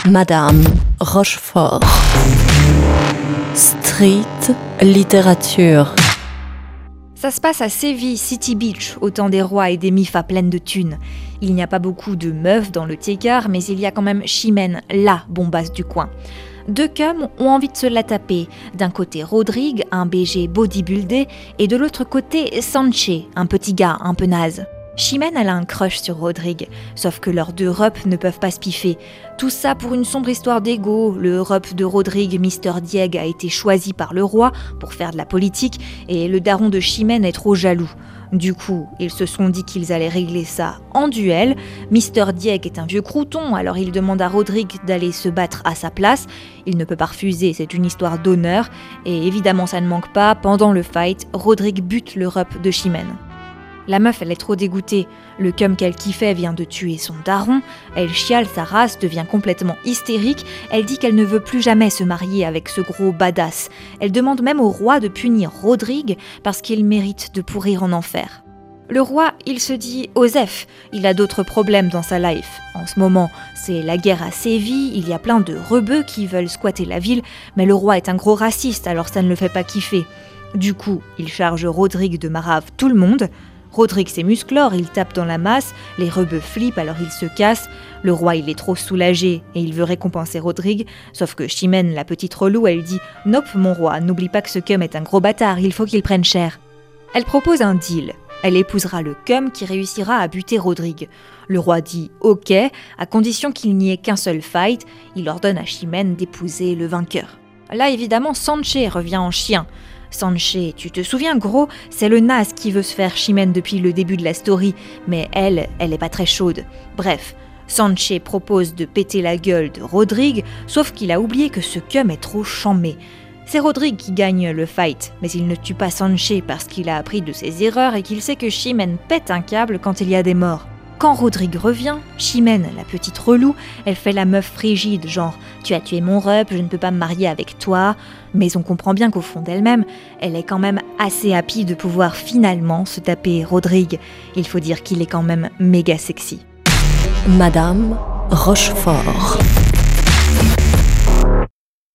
Madame Rochefort. Street littérature. Ça se passe à Séville, City Beach, au temps des rois et des mifas pleines de thunes. Il n'y a pas beaucoup de meufs dans le tiécar, mais il y a quand même Chimène, la bombasse du coin. Deux cums ont envie de se la taper. D'un côté Rodrigue, un BG bodybuildé, et de l'autre côté Sanché, un petit gars un peu naze. Chimène, elle a un crush sur Rodrigue, sauf que leurs deux rups ne peuvent pas se piffer. Tout ça pour une sombre histoire d'ego. Le rup de Rodrigue, Mr. Dieg, a été choisi par le roi pour faire de la politique, et le daron de Chimène est trop jaloux. Du coup, ils se sont dit qu'ils allaient régler ça en duel. Mr. Dieg est un vieux crouton, alors il demande à Rodrigue d'aller se battre à sa place. Il ne peut pas refuser, c'est une histoire d'honneur. Et évidemment, ça ne manque pas, pendant le fight, Rodrigue bute le rup de Chimène. La meuf, elle est trop dégoûtée. Le cum qu'elle kiffait vient de tuer son daron. Elle chiale sa race, devient complètement hystérique. Elle dit qu'elle ne veut plus jamais se marier avec ce gros badass. Elle demande même au roi de punir Rodrigue parce qu'il mérite de pourrir en enfer. Le roi, il se dit Osef, il a d'autres problèmes dans sa life. En ce moment, c'est la guerre à Séville, il y a plein de rebeux qui veulent squatter la ville, mais le roi est un gros raciste, alors ça ne le fait pas kiffer. Du coup, il charge Rodrigue de marave tout le monde. Rodrigue c'est musclore, il tape dans la masse, les rebeux flippent alors ils se cassent. Le roi il est trop soulagé et il veut récompenser Rodrigue, sauf que Chimène, la petite relou, elle dit « Nope mon roi, n'oublie pas que ce cum est un gros bâtard, il faut qu'il prenne cher ». Elle propose un deal. Elle épousera le cum qui réussira à buter Rodrigue. Le roi dit « Ok », à condition qu'il n'y ait qu'un seul fight, il ordonne à Chimène d'épouser le vainqueur. Là évidemment Sanché revient en chien. Sanché, tu te souviens gros, c'est le naze qui veut se faire Chimène depuis le début de la story, mais elle est pas très chaude. Bref, Sanché propose de péter la gueule de Rodrigue, sauf qu'il a oublié que ce cum est trop chambé. C'est Rodrigue qui gagne le fight, mais il ne tue pas Sanché parce qu'il a appris de ses erreurs et qu'il sait que Chimène pète un câble quand il y a des morts. Quand Rodrigue revient, Chimène, la petite relou, elle fait la meuf frigide, genre « Tu as tué mon rup, je ne peux pas me marier avec toi ». Mais on comprend bien qu'au fond d'elle-même, elle est quand même assez happy de pouvoir finalement se taper Rodrigue. Il faut dire qu'il est quand même méga sexy. Madame Rochefort.